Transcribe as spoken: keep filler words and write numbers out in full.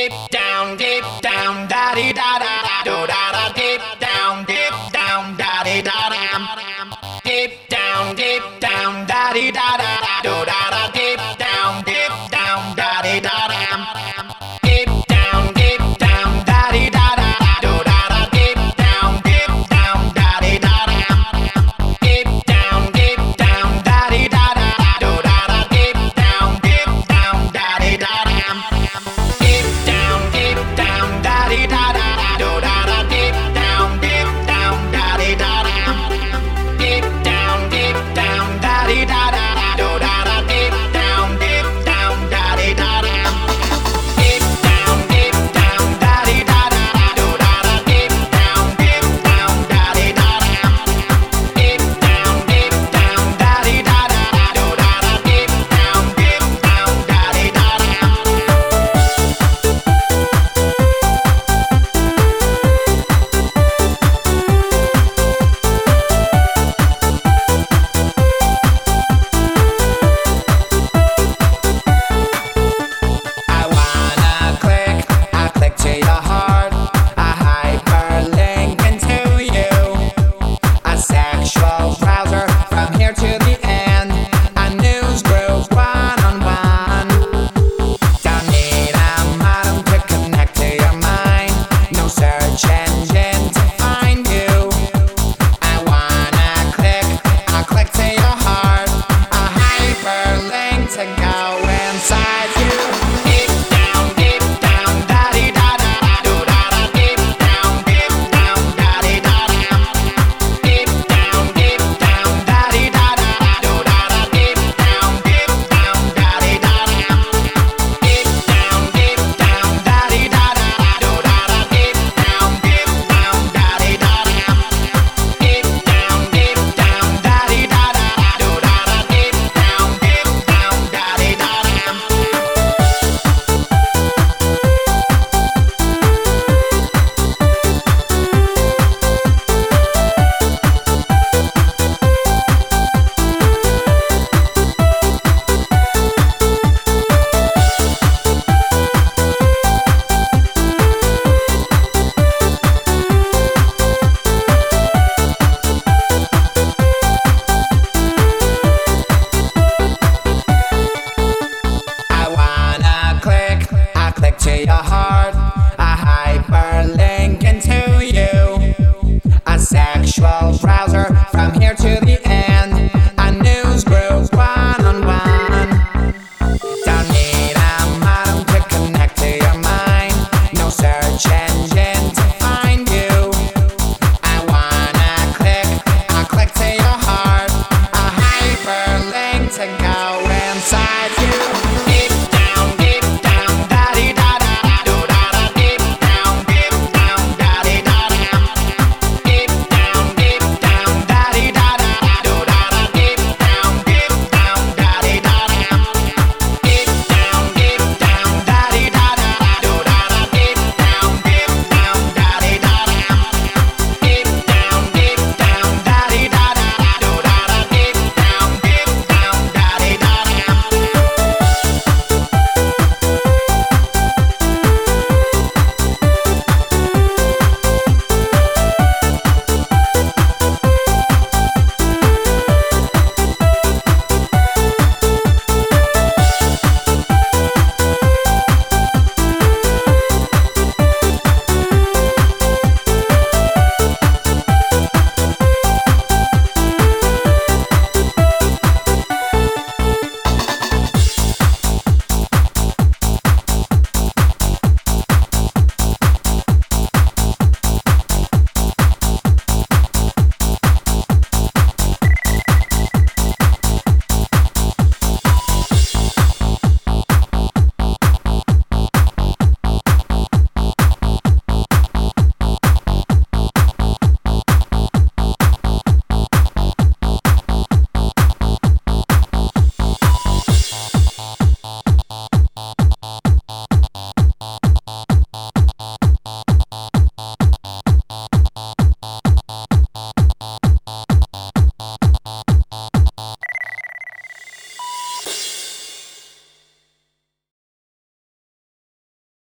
Deep down, deep down, da di da da da do da da. Deep down, deep down, da di da da. Deep down, deep down, da di da da da do da da. Deep down, deep down, da di da da. Deep down, deep down, da di da da do da da. Deep down, deep down, da di da da. Deep down, deep down, da di da da do da da. Deep down, deep down, da di da da. Deep down, deep down, da di da da do da da. Deep down, deep down, da di da da. Deep down, deep down, da di da da do da da. Deep down, deep down, da di da da. Deep down, deep down, da di da da do da da. Deep down, deep down, da di da da. Deep down, deep down, da di da da do da da. Deep down, deep down, da di da da. I wanna click, I click to your heart. I hyperlink into you. A sexual browser from here to the end. A news group one on one. Don't need a modem to connect to your mind. No search engine to find you. I wanna click, I click to your heart. A hyperlink to go inside you. Deep down, deep down, da di da da do da da. Deep down, deep down, da di da da. Deep down, deep down, da di da da do da da. Deep down, deep down, da di da da. Deep down, deep down, da di da da do da da. Deep down, deep down, da di da da. Deep down, deep down, da di da da do da da. Deep down, deep down, da di da da. I wanna click, I click to your heart.